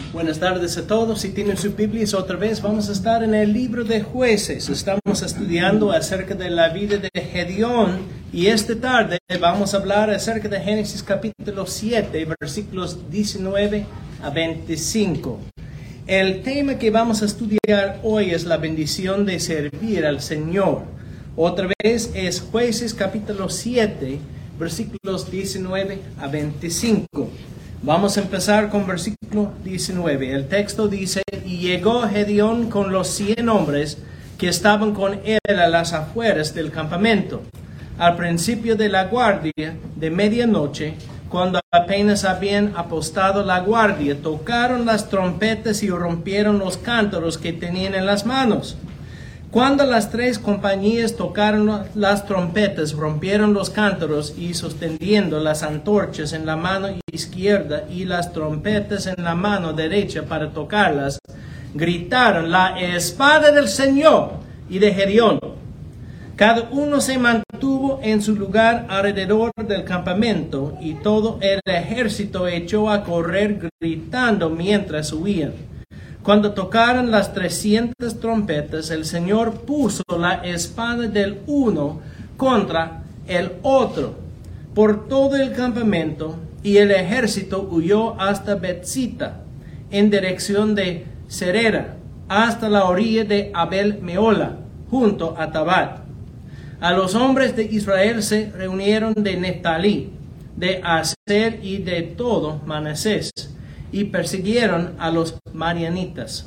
Buenas tardes a todos. Si tienen sus Biblias, otra vez vamos a estar en el libro de Jueces. Estamos estudiando acerca de la vida de Gedeón y esta tarde vamos a hablar acerca de Génesis capítulo 7, versículos 19 a 25. El tema que vamos a estudiar hoy es la bendición de servir al Señor. Otra vez es Jueces capítulo 7, versículos 19 a 25. Vamos a empezar con versículo 19. El texto dice: Y llegó Gedeón con los 100 hombres que estaban con él a las afueras del campamento, al principio de la guardia de medianoche, cuando apenas habían apostado la guardia, tocaron las trompetas y rompieron los cántaros que tenían en las manos. Cuando las 3 compañías tocaron las trompetas, rompieron los cántaros y sosteniendo las antorchas en la mano izquierda y las trompetas en la mano derecha para tocarlas, gritaron: la espada del Señor y de Gedeón. Cada uno se mantuvo en su lugar alrededor del campamento y todo el ejército echó a correr gritando mientras huían. Cuando tocaron las 300 trompetas, el Señor puso la espada del uno contra el otro por todo el campamento, y el ejército huyó hasta Betzita, en dirección de Serera, hasta la orilla de Abel Meola, junto a Tabat. A los hombres de Israel se reunieron de Neftalí, de Aser y de todo Manasés, y persiguieron a los madianitas.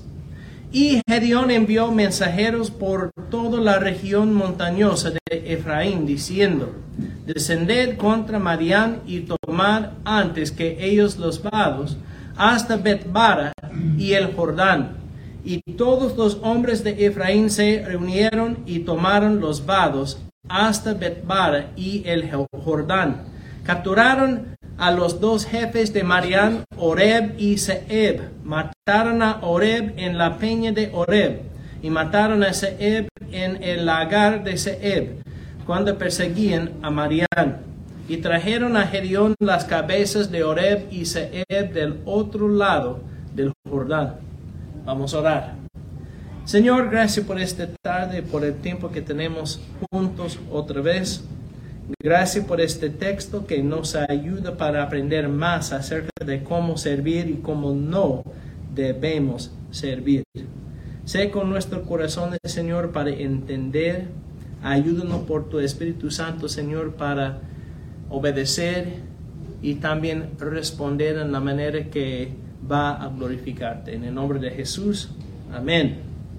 Y Gedeón envió mensajeros por toda la región montañosa de Efraín, diciendo: descended contra Madián y tomad antes que ellos los vados hasta Betbara y el Jordán. Y todos los hombres de Efraín se reunieron y tomaron los vados hasta Betbara y el Jordán. Capturaron a los 2 jefes de Madián, Oreb y Zeeb. Mataron a Oreb en la peña de Oreb, y mataron a Zeeb en el lagar de Zeeb, cuando perseguían a Madián. Y trajeron a Gedeón las cabezas de Oreb y Zeeb del otro lado del Jordán. Vamos a orar. Señor, gracias por esta tarde, por el tiempo que tenemos juntos otra vez. Gracias por este texto que nos ayuda para aprender más acerca de cómo servir y cómo no debemos servir. Sé con nuestro corazón, Señor, para entender. Ayúdanos por tu Espíritu Santo, Señor, para obedecer y también responder en la manera que va a glorificarte. En el nombre de Jesús, amén.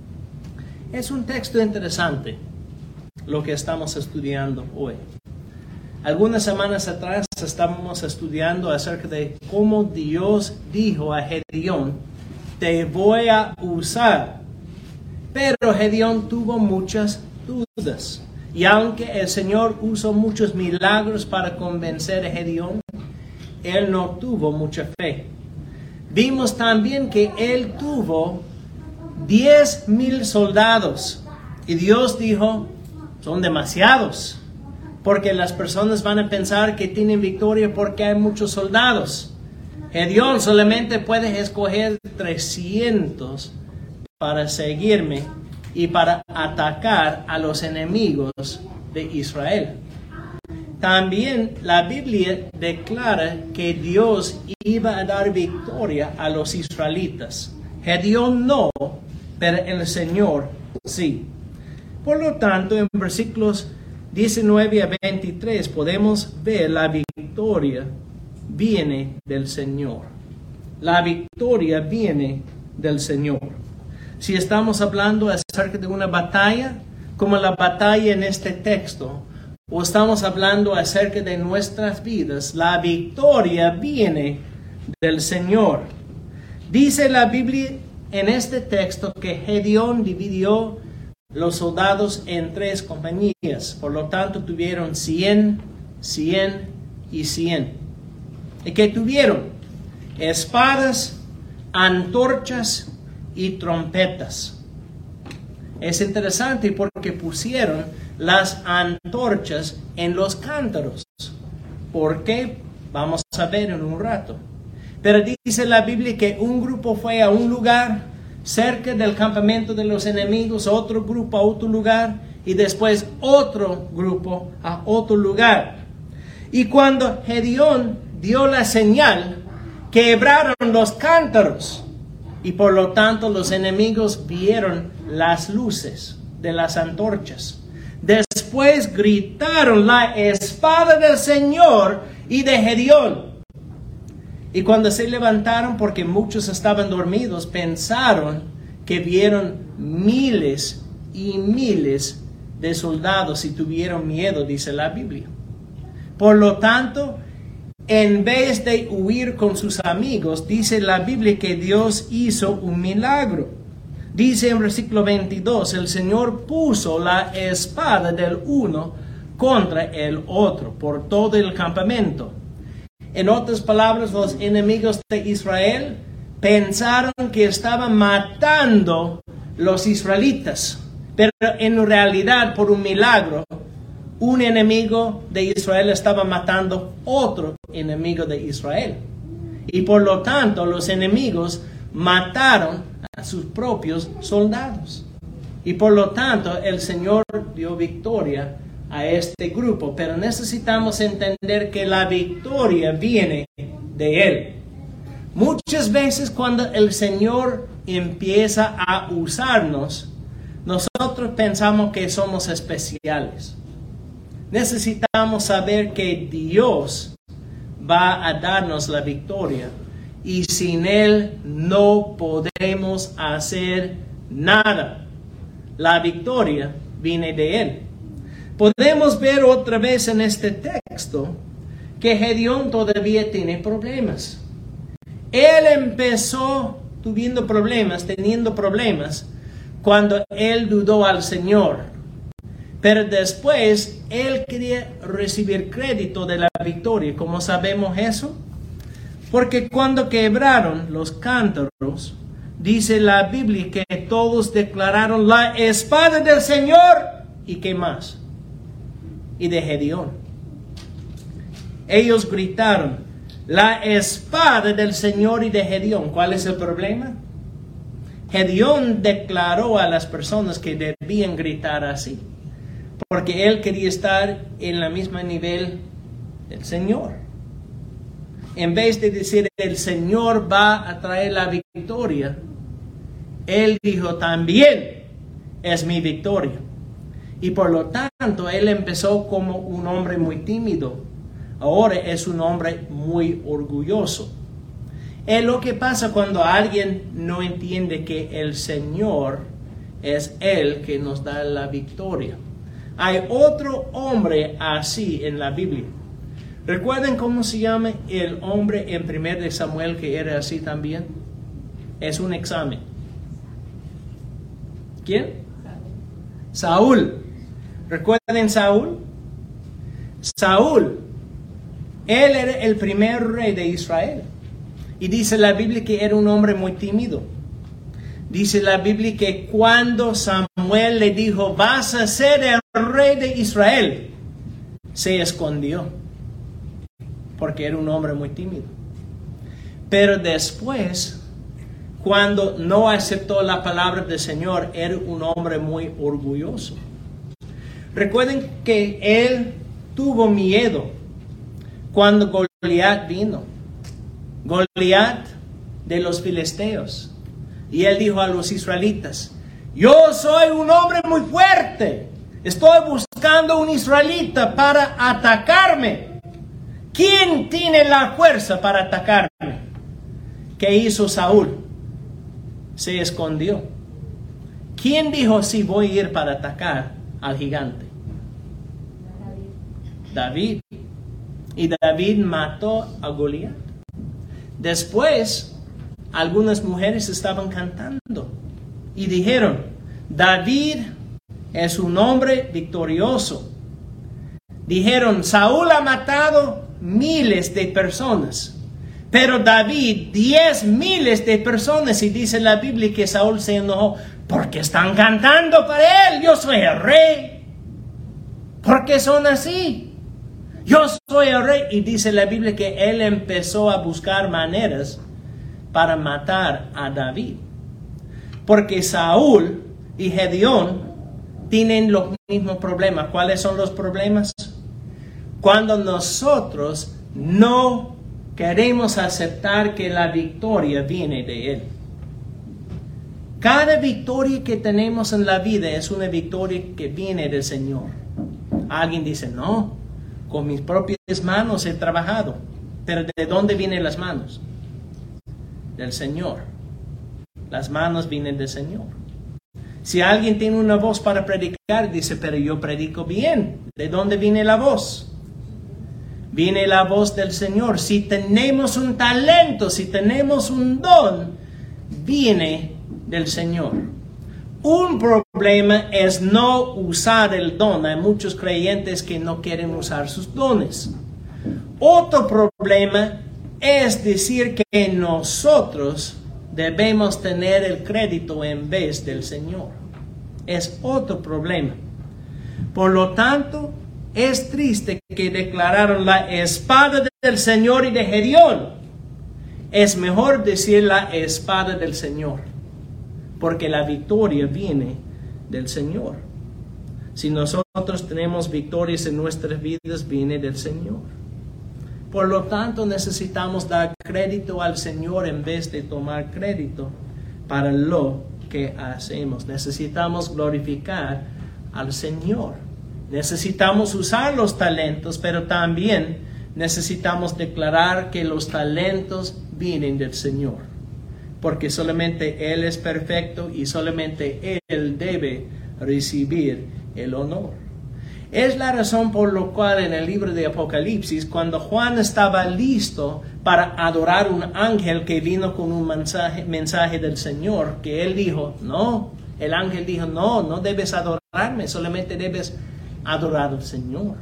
Es un texto interesante lo que estamos estudiando hoy. Algunas semanas atrás estábamos estudiando acerca de cómo Dios dijo a Gedeón: te voy a usar. Pero Gedeón tuvo muchas dudas. Y aunque el Señor usó muchos milagros para convencer a Gedeón, él no tuvo mucha fe. Vimos también que él tuvo 10,000 soldados. Y Dios dijo: son demasiados, porque las personas van a pensar que tienen victoria porque hay muchos soldados. Gedeón solamente puede escoger 300 para seguirme y para atacar a los enemigos de Israel. También la Biblia declara que Dios iba a dar victoria a los israelitas. Gedeón no, pero el Señor sí. Por lo tanto, en versículos 19 a 23 podemos ver la victoria viene del Señor. La victoria viene del Señor. Si estamos hablando acerca de una batalla, como la batalla en este texto, o estamos hablando acerca de nuestras vidas, la victoria viene del Señor. Dice la Biblia en este texto que Gedeón dividió los soldados en 3 compañías. Por lo tanto, tuvieron 100, 100 y 100. ¿Y qué tuvieron? Espadas, antorchas y trompetas. Es interesante porque pusieron las antorchas en los cántaros. ¿Por qué? Vamos a ver en un rato. Pero dice la Biblia que un grupo fue a un lugar cerca del campamento de los enemigos, otro grupo a otro lugar y después otro grupo a otro lugar. Y cuando Gedeón dio la señal, quebraron los cántaros y por lo tanto los enemigos vieron las luces de las antorchas. Después gritaron la espada del Señor y de Gedeón. Y cuando se levantaron, porque muchos estaban dormidos, pensaron que vieron miles y miles de soldados y tuvieron miedo, dice la Biblia. Por lo tanto, en vez de huir con sus amigos, dice la Biblia que Dios hizo un milagro. Dice en versículo 22, el Señor puso la espada del uno contra el otro por todo el campamento. En otras palabras, los enemigos de Israel pensaron que estaban matando los israelitas, pero en realidad, por un milagro, un enemigo de Israel estaba matando otro enemigo de Israel. Y por lo tanto, los enemigos mataron a sus propios soldados. Y por lo tanto, el Señor dio victoria a este grupo, pero necesitamos entender que la victoria viene de Él. Muchas veces cuando el Señor empieza a usarnos, nosotros pensamos que somos especiales. Necesitamos saber que Dios va a darnos la victoria y sin Él no podemos hacer nada. La victoria viene de Él. Podemos ver otra vez en este texto que Gedeón todavía tiene problemas. Él empezó teniendo problemas cuando él dudó al Señor. Pero después él quería recibir crédito de la victoria. ¿Cómo sabemos eso? Porque cuando quebraron los cántaros, dice la Biblia que todos declararon la espada del Señor. ¿Y qué más? Y de Gedeón. Ellos gritaron, la espada del Señor y de Gedeón. ¿Cuál es el problema? Gedeón declaró a las personas que debían gritar así, porque él quería estar en el mismo nivel del Señor. En vez de decir, el Señor va a traer la victoria, él dijo, también es mi victoria. Y por lo tanto, él empezó como un hombre muy tímido. Ahora es un hombre muy orgulloso. Es lo que pasa cuando alguien no entiende que el Señor es Él que nos da la victoria. Hay otro hombre así en la Biblia. ¿Recuerden cómo se llama el hombre en 1 de Samuel que era así también? Es un examen. ¿Quién? Saúl. ¿Recuerden Saúl? Saúl, él era el primer rey de Israel. Y dice la Biblia que era un hombre muy tímido. Dice la Biblia que cuando Samuel le dijo, vas a ser el rey de Israel, se escondió. Porque era un hombre muy tímido. Pero después, cuando no aceptó la palabra del Señor, era un hombre muy orgulloso. Recuerden que él tuvo miedo cuando Goliat vino. Goliat de los filisteos. Y él dijo a los israelitas, yo soy un hombre muy fuerte. Estoy buscando un israelita para atacarme. ¿Quién tiene la fuerza para atacarme? ¿Qué hizo Saúl? Se escondió. ¿Quién dijo, sí, voy a ir para atacar al gigante? David. Y David mató a Goliat. Después, algunas mujeres estaban cantando y dijeron, David es un hombre victorioso. Dijeron, Saúl ha matado miles de personas, pero David 10,000 de personas. Y dice la Biblia que Saúl se enojó, porque están cantando para él, yo soy el rey. ¿Por qué son así? Yo soy el rey. Y dice la Biblia que él empezó a buscar maneras para matar a David. Porque Saúl y Gedeón tienen los mismos problemas. ¿Cuáles son los problemas? Cuando nosotros no queremos aceptar que la victoria viene de Él. Cada victoria que tenemos en la vida es una victoria que viene del Señor. Alguien dice, no, con mis propias manos he trabajado. Pero ¿de dónde vienen las manos? Del Señor. Las manos vienen del Señor. Si alguien tiene una voz para predicar, dice, pero yo predico bien. ¿De dónde viene la voz? Viene la voz del Señor. Si tenemos un talento, si tenemos un don, viene del Señor. Un problema es no usar el don. Hay muchos creyentes que no quieren usar sus dones. Otro problema es decir que nosotros debemos tener el crédito en vez del Señor. Es otro problema. Por lo tanto, es triste que declararon la espada del Señor y de Gedeón. Es mejor decir la espada del Señor, porque la victoria viene del Señor. Si nosotros tenemos victorias en nuestras vidas, viene del Señor. Por lo tanto, necesitamos dar crédito al Señor en vez de tomar crédito para lo que hacemos. Necesitamos glorificar al Señor. Necesitamos usar los talentos, pero también necesitamos declarar que los talentos vienen del Señor. Porque solamente Él es perfecto y solamente Él debe recibir el honor. Es la razón por la cual en el libro de Apocalipsis, cuando Juan estaba listo para adorar un ángel que vino con un mensaje del Señor, que él dijo, no, el ángel dijo, no debes adorarme, solamente debes adorar al Señor.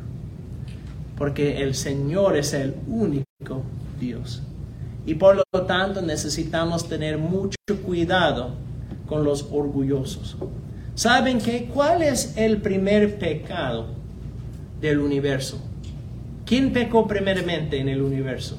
Porque el Señor es el único Dios. Y por lo tanto necesitamos tener mucho cuidado con los orgullosos. ¿Saben qué? ¿Cuál es el primer pecado del universo? ¿Quién pecó primeramente en el universo?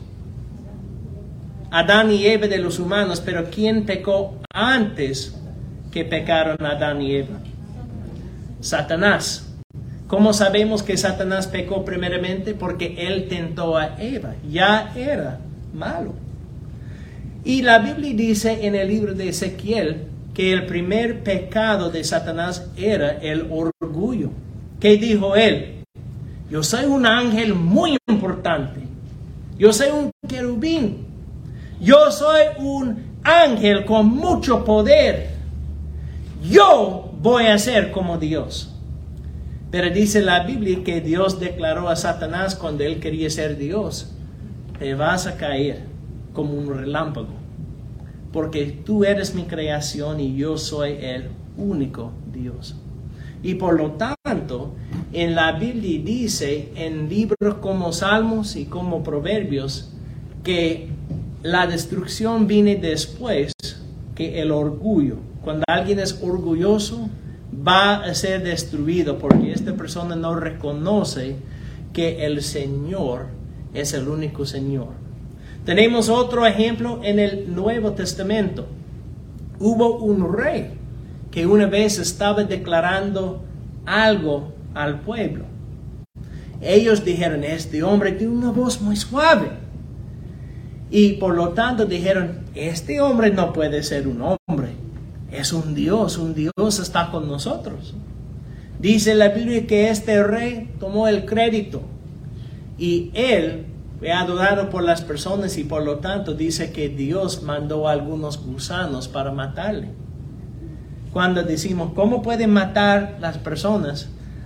Adán y Eva de los humanos, pero ¿quién pecó antes que pecaron Adán y Eva? Satanás. ¿Cómo sabemos que Satanás pecó primeramente? Porque él tentó a Eva. Ya era malo. Y la Biblia dice en el libro de Ezequiel que el primer pecado de Satanás era el orgullo. ¿Qué dijo él? Yo soy un ángel muy importante. Yo soy un querubín. Yo soy un ángel con mucho poder. Yo voy a ser como Dios. Pero dice la Biblia que Dios declaró a Satanás cuando él quería ser Dios: te vas a caer como un relámpago, porque tú eres mi creación y yo soy el único Dios. Y por lo tanto, en la Biblia dice, en libros como Salmos y como Proverbios, que la destrucción viene después que el orgullo. Cuando alguien es orgulloso, va a ser destruido porque esta persona no reconoce que el Señor es el único Señor. Tenemos otro ejemplo en el Nuevo Testamento. Hubo un rey que una vez estaba declarando algo al pueblo. Ellos dijeron, este hombre tiene una voz muy suave. Y por lo tanto dijeron, este hombre no puede ser un hombre. Es un Dios está con nosotros. Dice la Biblia que este rey tomó el crédito y él fue adorado por las personas y por lo tanto dice que Dios mandó a algunos gusanos para matarle. Cuando decimos, ¿cómo pueden matar las personas?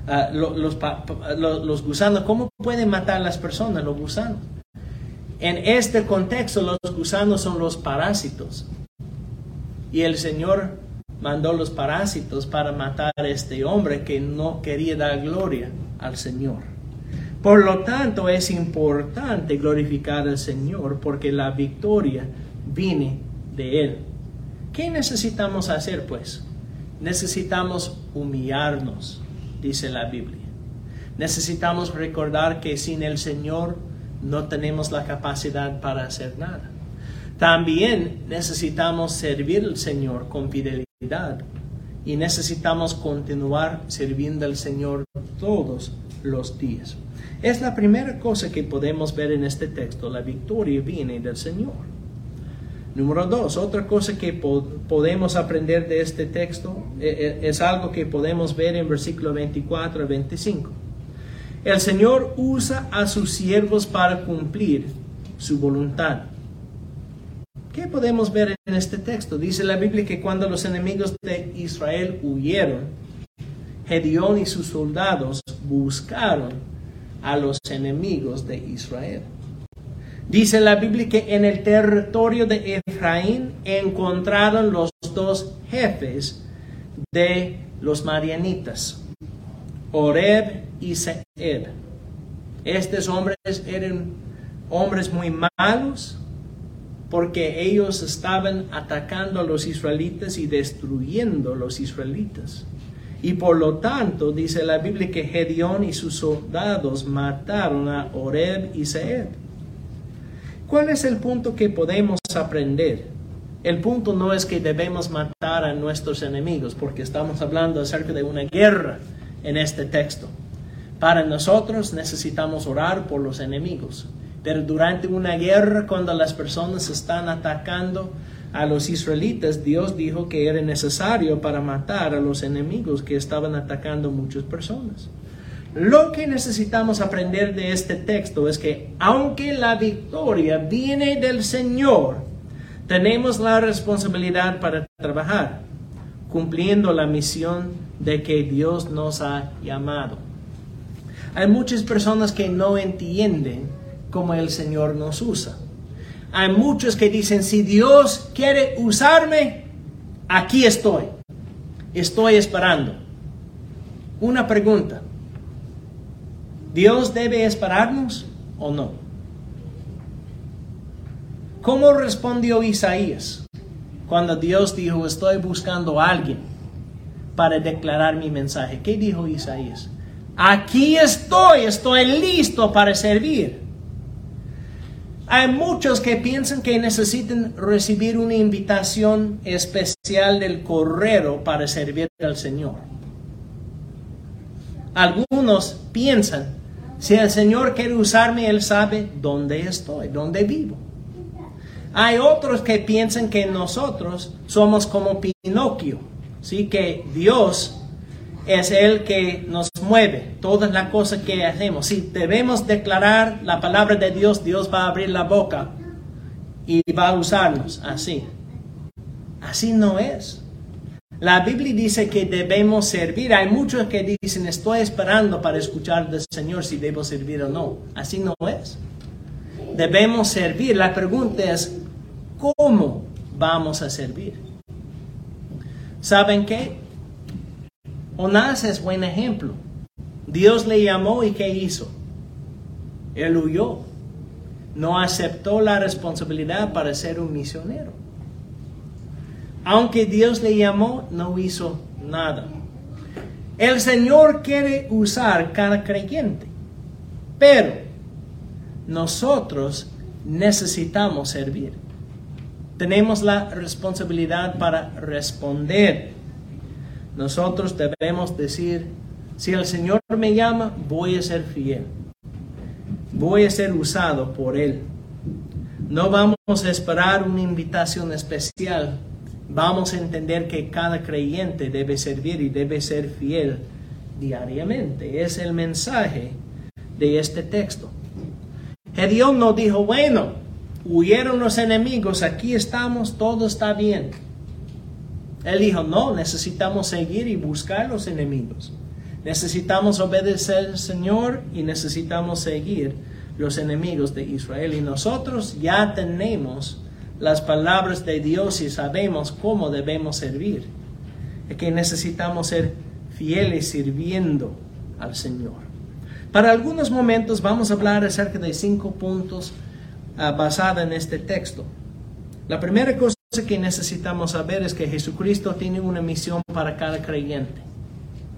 Los gusanos, ¿cómo pueden matar las personas, los gusanos? En este contexto, los gusanos son los parásitos. Y el Señor mandó los parásitos para matar a este hombre que no quería dar gloria al Señor. Por lo tanto, es importante glorificar al Señor porque la victoria viene de Él. ¿Qué necesitamos hacer, pues? Necesitamos humillarnos, dice la Biblia. Necesitamos recordar que sin el Señor no tenemos la capacidad para hacer nada. También necesitamos servir al Señor con fidelidad y necesitamos continuar sirviendo al Señor todos los días. Es la primera cosa que podemos ver en este texto. La victoria viene del Señor. Número 2, otra cosa que podemos aprender de este texto es algo que podemos ver en versículo 24 a 25. El Señor usa a sus siervos para cumplir su voluntad. ¿Qué podemos ver en este texto? Dice la Biblia que cuando los enemigos de Israel huyeron, Gedeón y sus soldados buscaron a los enemigos de Israel. Dice la Biblia que en el territorio de Efraín encontraron los dos jefes de los madianitas, Oreb y Zeeb. Estos hombres eran hombres muy malos porque ellos estaban atacando a los israelitas y destruyendo a los israelitas. Y por lo tanto, dice la Biblia que Gedeón y sus soldados mataron a Oreb y Zeeb. ¿Cuál es el punto que podemos aprender? El punto no es que debemos matar a nuestros enemigos, porque estamos hablando acerca de una guerra en este texto. Para nosotros necesitamos orar por los enemigos. Pero durante una guerra, cuando las personas están atacando a los israelitas, Dios dijo que era necesario para matar a los enemigos que estaban atacando muchas personas. Lo que necesitamos aprender de este texto es que aunque la victoria viene del Señor, tenemos la responsabilidad para trabajar, cumpliendo la misión de que Dios nos ha llamado. Hay muchas personas que no entienden cómo el Señor nos usa. Hay muchos que dicen, si Dios quiere usarme, aquí estoy. Estoy esperando. Una pregunta. ¿Dios debe esperarnos o no? ¿Cómo respondió Isaías cuando Dios dijo, estoy buscando a alguien para declarar mi mensaje? ¿Qué dijo Isaías? Aquí estoy listo para servir. Hay muchos que piensan que necesitan recibir una invitación especial del correo para servir al Señor. Algunos piensan, si el Señor quiere usarme, Él sabe dónde estoy, dónde vivo. Hay otros que piensan que nosotros somos como Pinocchio, ¿sí? Que Dios es el que nos mueve, todas las cosas que hacemos. Si debemos declarar la palabra de Dios, Dios va a abrir la boca y va a usarnos así. Así no es. La Biblia dice que debemos servir. Hay muchos que dicen, estoy esperando para escuchar del Señor si debo servir o no. Así no es. Debemos servir. La pregunta es, ¿cómo vamos a servir? ¿Saben qué? Jonás es buen ejemplo. Dios le llamó y ¿qué hizo? Él huyó. No aceptó la responsabilidad para ser un misionero. Aunque Dios le llamó, no hizo nada. El Señor quiere usar cada creyente, pero nosotros necesitamos servir. Tenemos la responsabilidad para responder. Nosotros debemos decir, si el Señor me llama, voy a ser fiel. Voy a ser usado por Él. No vamos a esperar una invitación especial. Vamos a entender que cada creyente debe servir y debe ser fiel diariamente. Es el mensaje de este texto. Gedeón no dijo, bueno, huyeron los enemigos, aquí estamos, todo está bien. Él dijo, no, necesitamos seguir y buscar los enemigos. Necesitamos obedecer al Señor y necesitamos seguir los enemigos de Israel. Y nosotros ya tenemos las palabras de Dios y sabemos cómo debemos servir. Es que necesitamos ser fieles sirviendo al Señor. Para algunos momentos vamos a hablar acerca de 5 puntos basados en este texto. La primera cosa que necesitamos saber es que Jesucristo tiene una misión para cada creyente.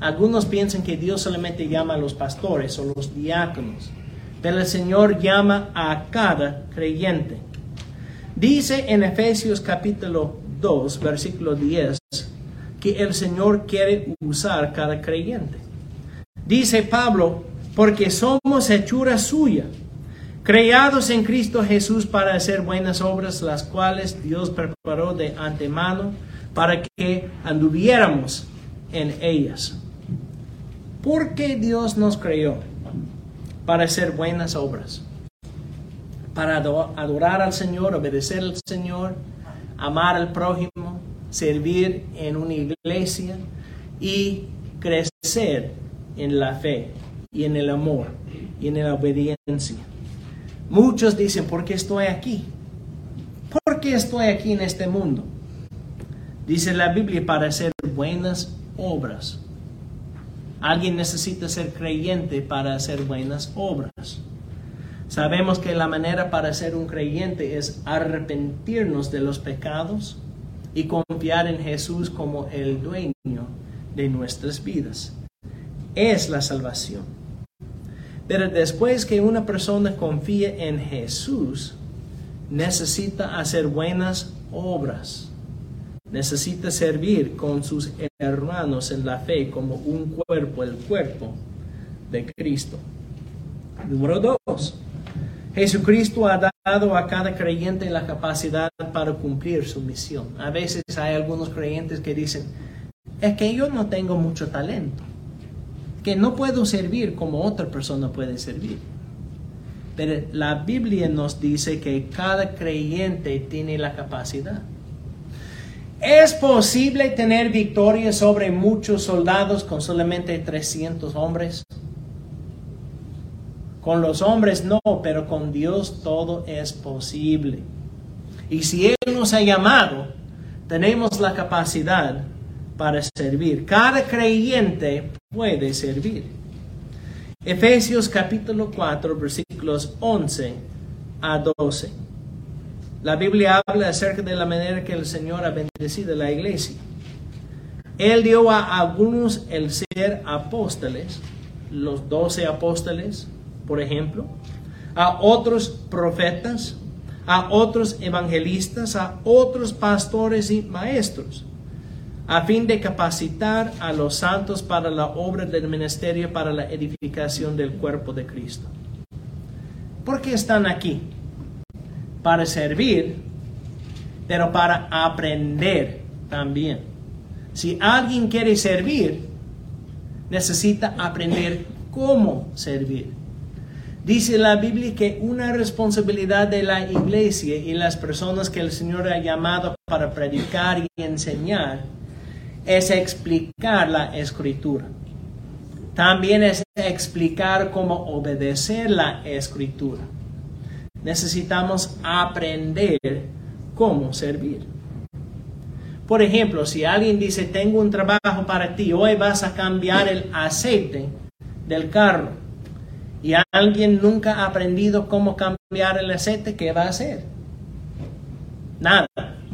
Algunos piensan que Dios solamente llama a los pastores o los diáconos, pero el Señor llama a cada creyente. Dice en Efesios capítulo 2, versículo 10, que el Señor quiere usar cada creyente. Dice Pablo, porque somos hechura suya, creados en Cristo Jesús para hacer buenas obras, las cuales Dios preparó de antemano para que anduviéramos en ellas. ¿Por qué Dios nos creó? Para hacer buenas obras, para adorar al Señor, obedecer al Señor, amar al prójimo, servir en una iglesia y crecer en la fe y en el amor y en la obediencia. Muchos dicen, ¿por qué estoy aquí? ¿Por qué estoy aquí en este mundo? Dice la Biblia, para hacer buenas obras. Alguien necesita ser creyente para hacer buenas obras. Sabemos que la manera para ser un creyente es arrepentirnos de los pecados y confiar en Jesús como el dueño de nuestras vidas. Es la salvación. Pero después que una persona confía en Jesús, necesita hacer buenas obras. Necesita servir con sus hermanos en la fe como un cuerpo, el cuerpo de Cristo. Número 2. Jesucristo ha dado a cada creyente la capacidad para cumplir su misión. A veces hay algunos creyentes que dicen, es que yo no tengo mucho talento, que no puedo servir como otra persona puede servir. Pero la Biblia nos dice que cada creyente tiene la capacidad. ¿Es posible tener victoria sobre muchos soldados con solamente 300 hombres? Con los hombres no, pero con Dios todo es posible. Y si Él nos ha llamado, tenemos la capacidad para servir. Cada creyente puede servir. Efesios capítulo 4, versículos 11 a 12. La Biblia habla acerca de la manera que el Señor ha bendecido a la iglesia. Él dio a algunos el ser apóstoles, los 12 apóstoles, por ejemplo, a otros profetas, a otros evangelistas, a otros pastores y maestros, a fin de capacitar a los santos para la obra del ministerio, para la edificación del cuerpo de Cristo. ¿Por qué están aquí? Para servir, pero para aprender también. Si alguien quiere servir, necesita aprender cómo servir. Dice la Biblia que una responsabilidad de la iglesia y las personas que el Señor ha llamado para predicar y enseñar es explicar la Escritura. También es explicar cómo obedecer la Escritura. Necesitamos aprender cómo servir. Por ejemplo, si alguien dice, tengo un trabajo para ti, hoy vas a cambiar el aceite del carro, y alguien nunca ha aprendido cómo cambiar el aceite, ¿qué va a hacer? Nada.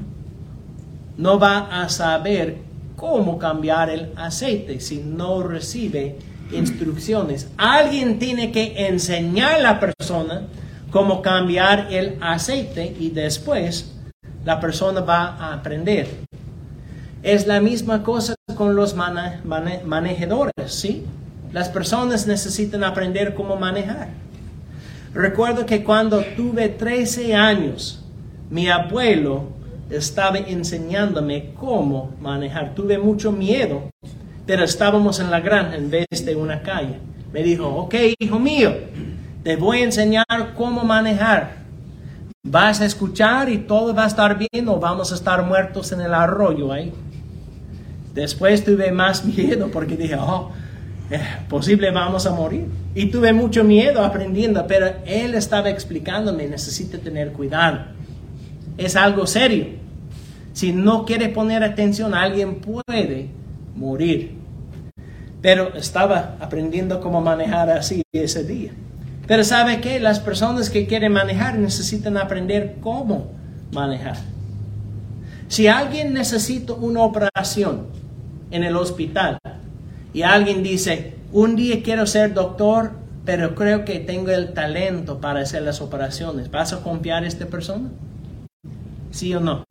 No va a saber cómo cambiar el aceite si no recibe instrucciones. Alguien tiene que enseñar a la persona cómo cambiar el aceite y después la persona va a aprender. Es la misma cosa con los manejadores, ¿sí? Las personas necesitan aprender cómo manejar. Recuerdo que cuando tuve 13 años, mi abuelo estaba enseñándome cómo manejar. Tuve mucho miedo, pero estábamos en la granja en vez de una calle. Me dijo, ok, hijo mío, te voy a enseñar cómo manejar. Vas a escuchar y todo va a estar bien o vamos a estar muertos en el arroyo ahí. Después tuve más miedo porque dije, posible vamos a morir. Y tuve mucho miedo aprendiendo, pero él estaba explicándome, necesito tener cuidado. Es algo serio. Si no quiere poner atención, alguien puede morir. Pero estaba aprendiendo cómo manejar así ese día. Pero ¿sabe qué? Las personas que quieren manejar necesitan aprender cómo manejar. Si alguien necesita una operación en el hospital y alguien dice, un día quiero ser doctor, pero creo que tengo el talento para hacer las operaciones, ¿vas a confiar en esta persona? ¿Sí o no?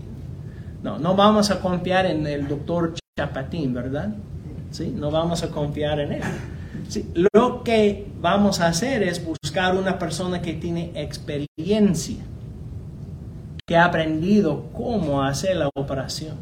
No vamos a confiar en el doctor Chapatín, ¿verdad? ¿Sí? No vamos a confiar en él. ¿Sí? Lo que vamos a hacer es buscar una persona que tiene experiencia, que ha aprendido cómo hacer la operación.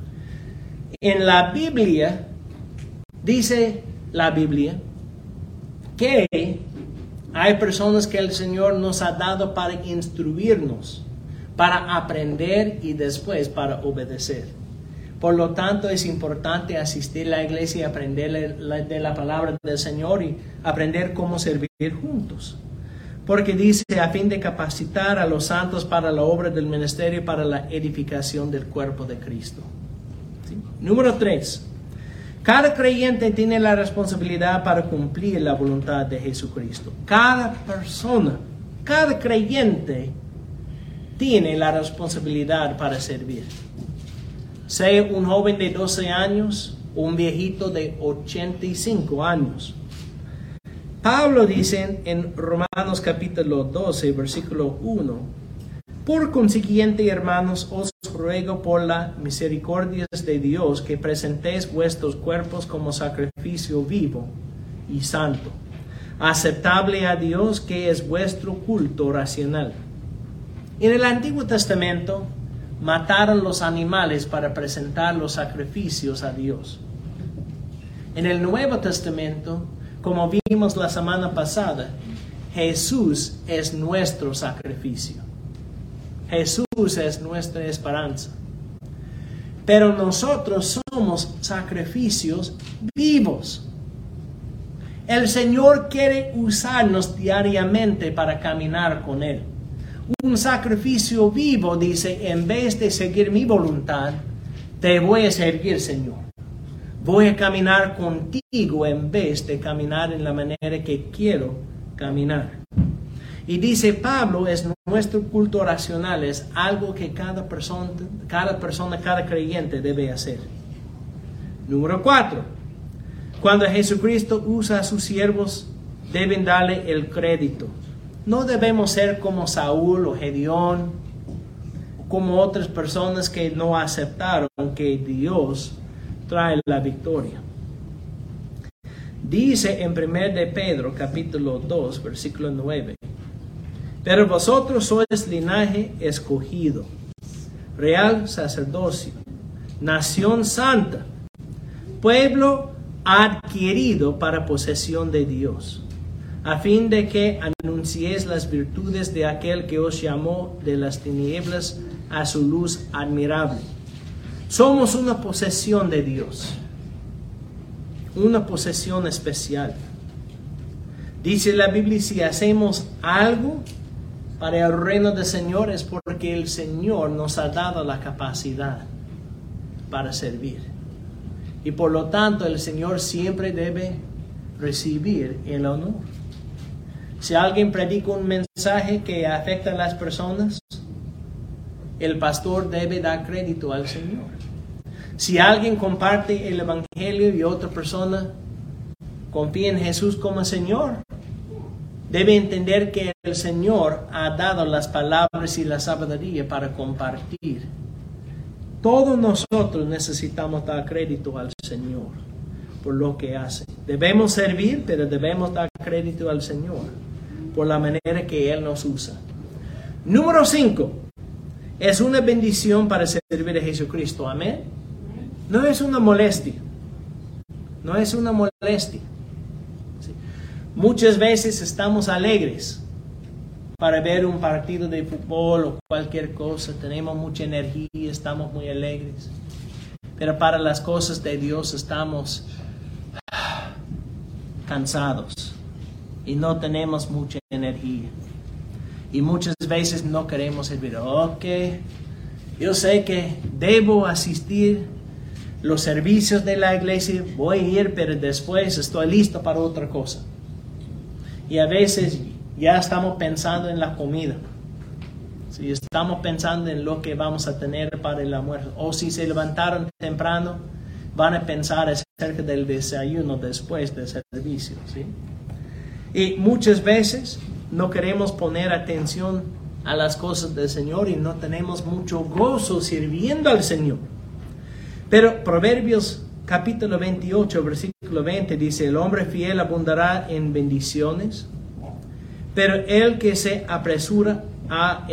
En la Biblia, dice la Biblia, que hay personas que el Señor nos ha dado para instruirnos, para aprender y después para obedecer. Por lo tanto, es importante asistir a la iglesia y aprender de la palabra del Señor y aprender cómo servir juntos. Porque dice, a fin de capacitar a los santos para la obra del ministerio y para la edificación del cuerpo de Cristo. ¿Sí? Número 3. Cada creyente tiene la responsabilidad para cumplir la voluntad de Jesucristo. Cada persona, cada creyente tiene la responsabilidad para servir. Sea un joven de 12 años o un viejito de 85 años. Pablo dice en Romanos capítulo 12, versículo 1, por consiguiente, hermanos, os ruego por la misericordia de Dios que presentéis vuestros cuerpos como sacrificio vivo y santo, aceptable a Dios, que es vuestro culto racional. En el Antiguo Testamento, mataron los animales para presentar los sacrificios a Dios. En el Nuevo Testamento, como vimos la semana pasada, Jesús es nuestro sacrificio. Jesús es nuestra esperanza. Pero nosotros somos sacrificios vivos. El Señor quiere usarnos diariamente para caminar con Él. Un sacrificio vivo dice, en vez de seguir mi voluntad, te voy a seguir, Señor. Voy a caminar contigo en vez de caminar en la manera que quiero caminar. Y dice Pablo, es nuestro culto racional, es algo que cada persona, cada creyente debe hacer. Número 4. Cuando Jesucristo usa a sus siervos, deben darle el crédito. No debemos ser como Saúl o Gedeón, como otras personas que no aceptaron que Dios trae la victoria. Dice en 1 de Pedro, capítulo 2, versículo 9, pero vosotros sois linaje escogido, real sacerdocio, nación santa, pueblo adquirido para posesión de Dios, a fin de que anunciéis las virtudes de aquel que os llamó de las tinieblas a su luz admirable. Somos una posesión de Dios, una posesión especial. Dice la Biblia, si hacemos algo para el reino del Señor es porque el Señor nos ha dado la capacidad para servir. Y por lo tanto el Señor siempre debe recibir el honor. Si alguien predica un mensaje que afecta a las personas, el pastor debe dar crédito al Señor. Si alguien comparte el evangelio y otra persona confía en Jesús como Señor, debe entender que el Señor ha dado las palabras y la sabiduría para compartir. Todos nosotros necesitamos dar crédito al Señor por lo que hace. Debemos servir, pero debemos dar crédito al Señor por la manera que Él nos usa. Número 5. Es una bendición para servir a Jesucristo. Amén. No es una molestia. No es una molestia. Sí. Muchas veces estamos alegres para ver un partido de fútbol o cualquier cosa. Tenemos mucha energía, estamos muy alegres. Pero para las cosas de Dios estamos cansados y no tenemos mucha energía. Y muchas veces no queremos servir. Ok, yo sé que debo asistir los servicios de la iglesia, voy a ir, pero después estoy listo para otra cosa. Y a veces ya estamos pensando en la comida. Si estamos pensando en lo que vamos a tener para el almuerzo. O si se levantaron temprano, van a pensar acerca del desayuno después del servicio, ¿sí? Y muchas veces no queremos poner atención a las cosas del Señor y no tenemos mucho gozo sirviendo al Señor. Pero Proverbios capítulo 28, versículo 20 dice: el hombre fiel abundará en bendiciones, pero el que se apresura a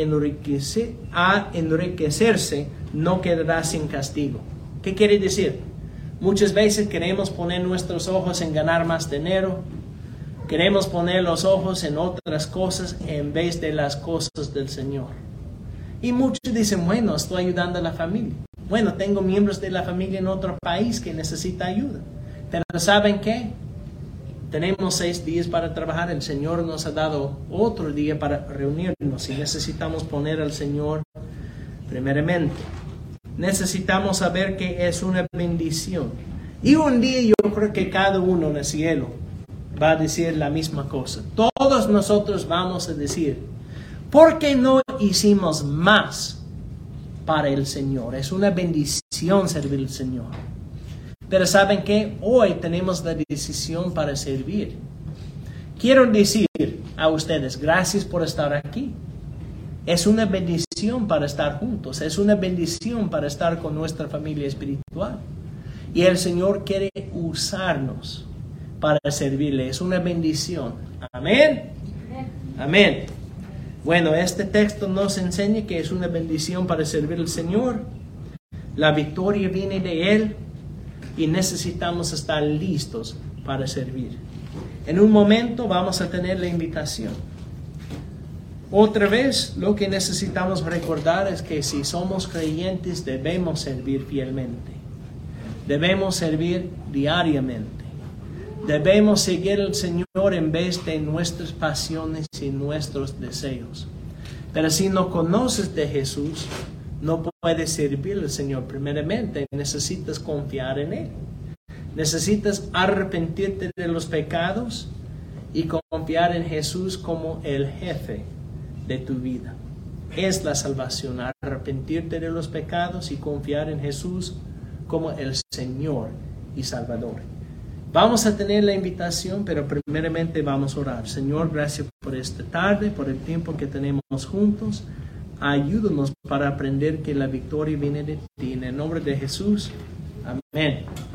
enriquecerse no quedará sin castigo. ¿Qué quiere decir? Muchas veces queremos poner nuestros ojos en ganar más dinero, queremos poner los ojos en otras cosas en vez de las cosas del Señor. Y muchos dicen: bueno, estoy ayudando a la familia. Bueno, tengo miembros de la familia en otro país que necesita ayuda. Pero ¿saben qué? Tenemos 6 días para trabajar. El Señor nos ha dado otro día para reunirnos y necesitamos poner al Señor primeramente. Necesitamos saber que es una bendición. Y un día yo creo que cada uno en el cielo va a decir la misma cosa. Todos nosotros vamos a decir: ¿por qué no hicimos más para el Señor? Es una bendición servir al Señor. Pero ¿saben qué? Hoy tenemos la decisión para servir. Quiero decir a ustedes: gracias por estar aquí. Es una bendición para estar juntos. Es una bendición para estar con nuestra familia espiritual. Y el Señor quiere usarnos para servirle. Es una bendición. Amén. Amén. Bueno, este texto nos enseña que es una bendición para servir al Señor. La victoria viene de Él y necesitamos estar listos para servir. En un momento vamos a tener la invitación. Otra vez, lo que necesitamos recordar es que si somos creyentes debemos servir fielmente. Debemos servir diariamente. Debemos seguir al Señor en vez de nuestras pasiones y nuestros deseos. Pero si no conoces de Jesús, no puedes servir al Señor. Primeramente, necesitas confiar en Él. Necesitas arrepentirte de los pecados y confiar en Jesús como el jefe de tu vida. Es la salvación, arrepentirte de los pecados y confiar en Jesús como el Señor y Salvador. Vamos a tener la invitación, pero primeramente vamos a orar. Señor, gracias por esta tarde, por el tiempo que tenemos juntos. Ayúdanos para aprender que la victoria viene de ti. En el nombre de Jesús. Amén.